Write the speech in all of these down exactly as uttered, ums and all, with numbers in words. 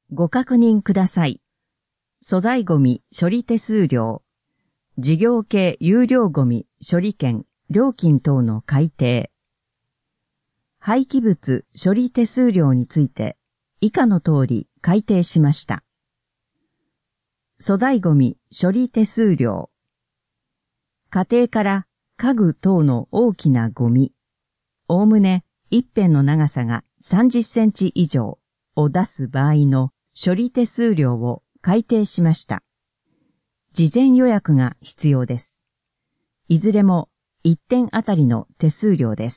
ご確認ください。粗大ゴミ処理手数料、事業系有料ゴミ処理券、料金等の改定。廃棄物処理手数料について以下の通り改定しました。粗大ゴミ処理手数料。家庭から家具等の大きなゴミ、おおむね一辺の長さがさんじゅっセンチ以上を出す場合の処理手数料を改定しました。事前予約が必要です。いずれもいってんあたりの手数料です。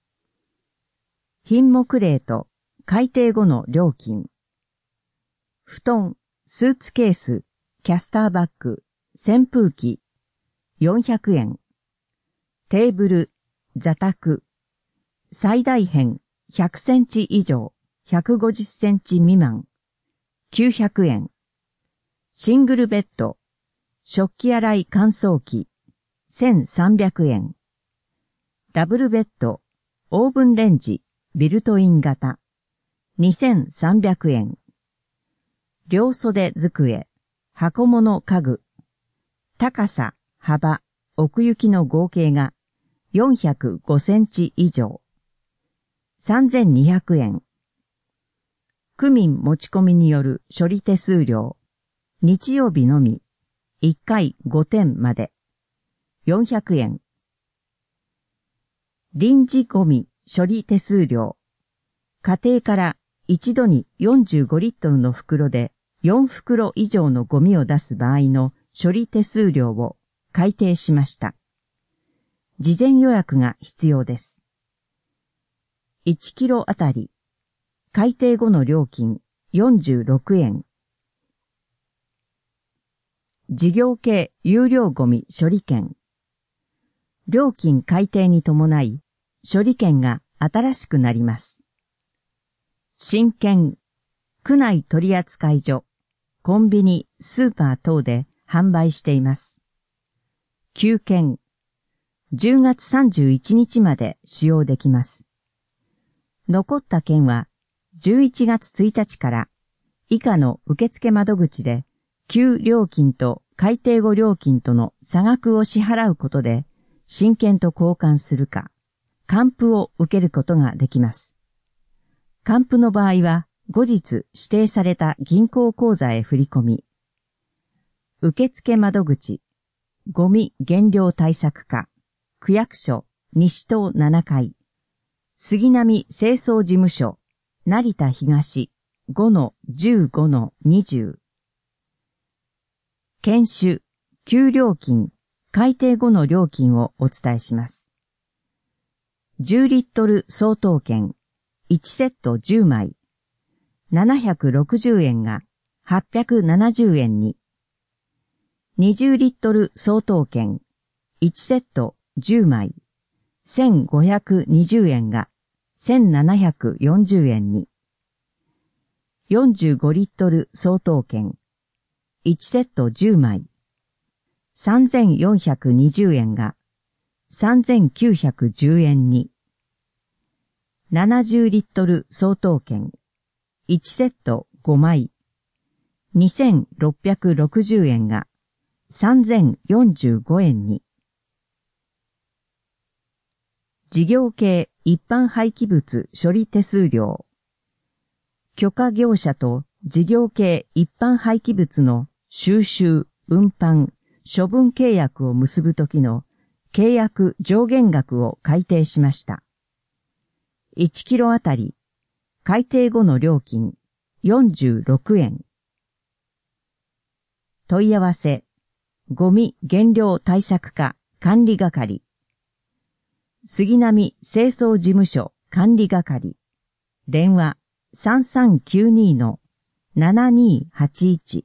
品目レート、改定後の料金。布団、スーツケース、キャスターバッグ、扇風機、よんひゃくえん。テーブル、座卓、最大辺ひゃくセンチ以上、ひゃくごじゅっセンチ未満、きゅうひゃくえん。シングルベッド、食器洗い乾燥機、せんさんびゃくえん。ダブルベッド、オーブンレンジ、ビルトイン型、にせんさんびゃくえん。両袖机、箱物家具、高さ、幅、奥行きの合計がよんひゃくごセンチ以上、さんぜんにひゃくえん。区民持ち込みによる処理手数料、日曜日のみ、いっかいごてんまで、よんひゃくえん。臨時ゴミ処理手数料、家庭から一度によんじゅうごリットルの袋でよんふくろ以上のゴミを出す場合の処理手数料を改定しました。事前予約が必要です。いちキロあたり、改定後の料金よんじゅうろくえん。事業系有料ゴミ処理券。料金改定に伴い、処理券が新しくなります。新券、区内取扱所、コンビニ、スーパー等で販売しています。旧券、じゅうがつさんじゅういちにちまで使用できます。残った券はじゅういちがつついたちから以下の受付窓口で旧料金と改定後料金との差額を支払うことで新券と交換するか、還付を受けることができます。還付の場合は後日指定された銀行口座へ振り込み、受付窓口、ゴミ減量対策課、区役所、西棟ななかい、杉並清掃事務所、成田東 ごのじゅうごのにじゅう。検収、旧料金、改定後の料金をお伝えします。じゅうリットル相当券、いちセットじゅうまい、ななひゃくろくじゅうえんがはっぴゃくななじゅうえんに、にじゅうリットル相当券、いちセットじゅうまい、せんごひゃくにじゅうえんがせんななひゃくよんじゅうえんに、よんじゅうごリットル相当券、いちセットじゅうまい、さんぜんよんひゃくにじゅうえんがさんぜんきゅうひゃくじゅうえんに、ななじゅうリットル相当券、いちセットごまい、にせんろっぴゃくろくじゅうえんがさんぜんよんじゅうごえんに。事業系一般廃棄物処理手数料。許可業者と事業系一般廃棄物の収集、運搬、処分契約を結ぶときの契約上限額を改定しました。いちキロあたり、改定後の料金よんじゅうろくえん。問い合わせ、ゴミ減量対策課管理係。杉並清掃事務所管理係。電話さんさんきゅうにのななにはちいち。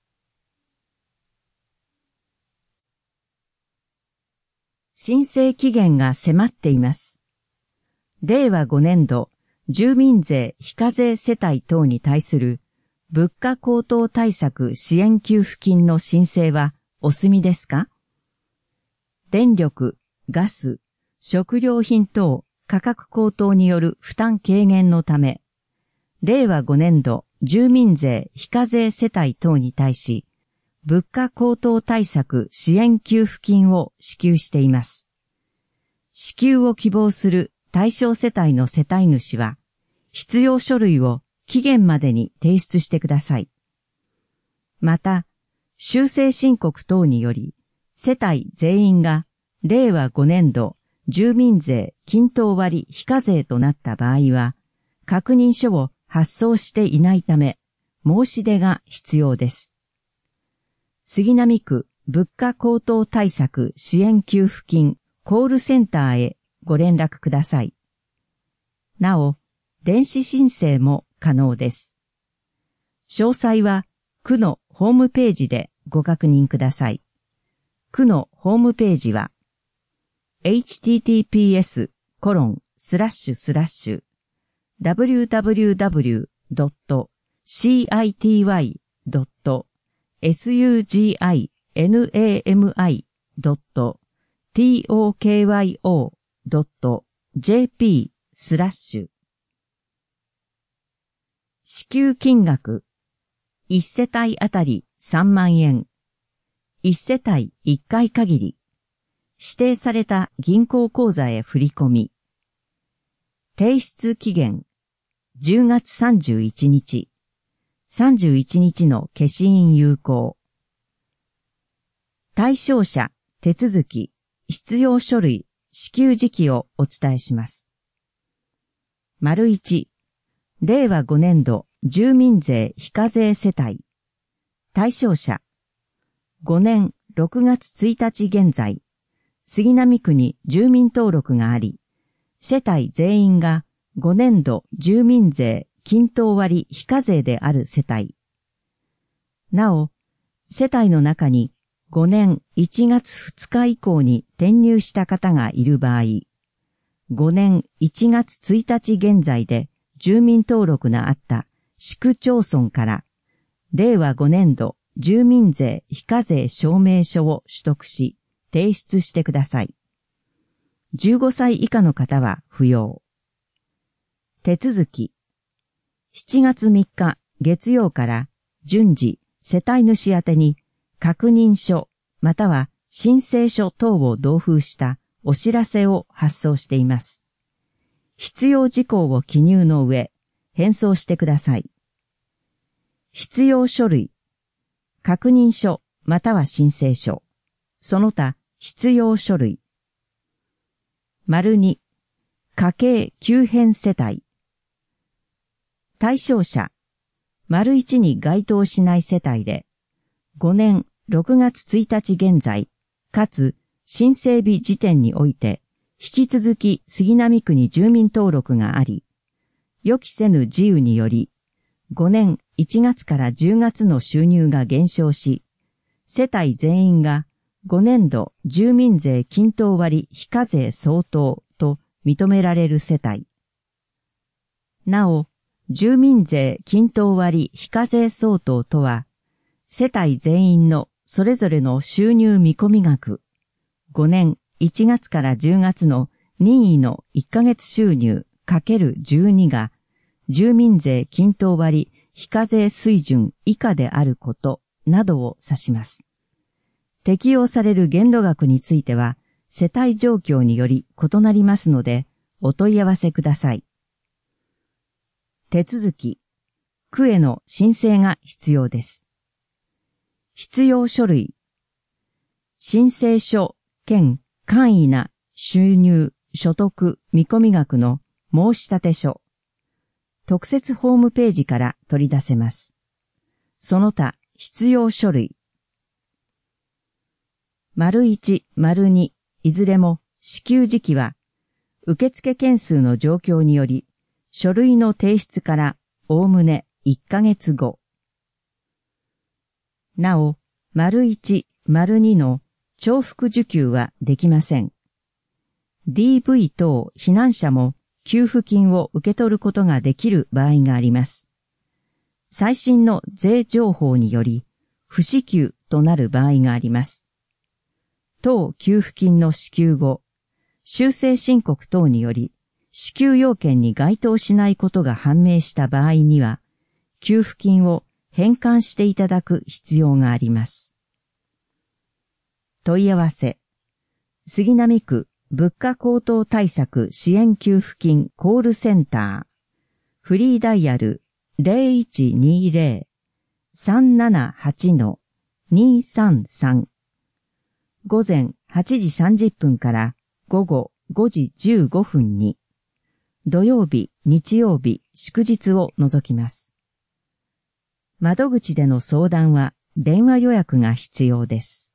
申請期限が迫っています。れいわごねんど住民税非課税世帯等に対する物価高騰対策支援給付金の申請はお済みですか？電力、ガス、食料品等価格高騰による負担軽減のため、れいわごねんど住民税非課税世帯等に対し、物価高騰対策支援給付金を支給しています。支給を希望する対象世帯の世帯主は、必要書類を期限までに提出してください。また、修正申告等により、世帯全員がれいわごねんど住民税均等割非課税となった場合は、確認書を発送していないため、申し出が必要です。杉並区物価高騰対策支援給付金コールセンターへご連絡ください。なお、電子申請も可能です。詳細は区のホームページでご確認ください。区のホームページは エイチティーティーピーエスコロンスラッシュスラッシュダブリューダブリューダブリュードットシーアイティーワイドットエスユージーアイエヌエーエムアイドットトーカイオードットジェーピースラッシュ支給金額いち世帯あたりさんまんえんいち世帯いっかい限り指定された銀行口座へ振り込み提出期限じゅうがつさんじゅういちにちさんじゅういちにちの消印有効対象者手続き必要書類支給時期をお伝えします。丸いちれいわごねんど住民税非課税世帯対象者ごねんろくがつついたち現在杉並区に住民登録があり世帯全員がごねんど住民税均等割非課税である世帯なお世帯の中にごねんいちがつふつか以降に転入した方がいる場合ごねんいちがつついたち現在で住民登録があった市区町村かられいわごねんど住民税非課税証明書を取得し提出してください。じゅうごさい以下の方は不要。手続きしちがつみっか月曜から順次世帯主宛てに確認書または申請書等を同封したお知らせを発送しています。必要事項を記入の上、返送してください。必要書類、確認書または申請書、その他必要書類。丸に、家計急変世帯。対象者、丸いちに該当しない世帯で、ごねんろくがつついたち現在、かつ申請日時点において、引き続き杉並区に住民登録があり、予期せぬ事由により、ごねんいちがつからじゅうがつの収入が減少し、世帯全員がごねんど住民税均等割非課税相当と認められる世帯。なお、住民税均等割非課税相当とは、世帯全員のそれぞれの収入見込み額、ごねんいちがつからじゅうがつの任意のいっかげつ収入 かけるじゅうに が、住民税均等割非課税水準以下であることなどを指します。適用される限度額については、世帯状況により異なりますので、お問い合わせください。手続き、区への申請が必要です。必要書類、申請書兼簡易な収入、所得、見込み額の申立書、特設ホームページから取り出せます。その他必要書類、丸いち、丸に、いずれも支給時期は、受付件数の状況により、書類の提出からおおむねいっかげつご。なお、丸いち、丸にの重複受給はできません。ディーブイ 等避難者も給付金を受け取ることができる場合があります。最新の税情報により、不支給となる場合があります。当給付金の支給後、修正申告等により、支給要件に該当しないことが判明した場合には、 給付金を返還していただく必要があります。問い合わせ、杉並区物価高騰対策支援給付金コールセンター、フリーダイヤル ゼロいちにゼロ さんななはち にさんさん、午前はちじさんじゅっぷんから午後ごじじゅうごふんに、土曜日、日曜日、祝日を除きます。窓口での相談は電話予約が必要です。